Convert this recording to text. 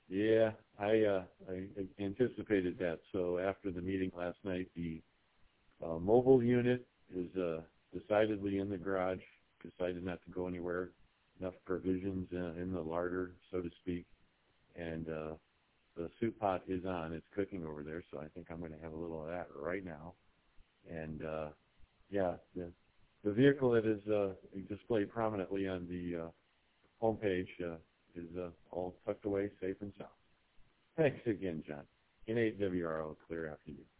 Yeah, I anticipated that. So after the meeting last night, the mobile unit is decidedly in the garage. Decided not to go anywhere. Enough provisions in the larder, so to speak. And the soup pot is on. It's cooking over there, so I think I'm going to have a little of that right now. And yeah, the vehicle that is displayed prominently on the homepage is all tucked away, safe and sound. Thanks again, John. In 8WRO, clear after you.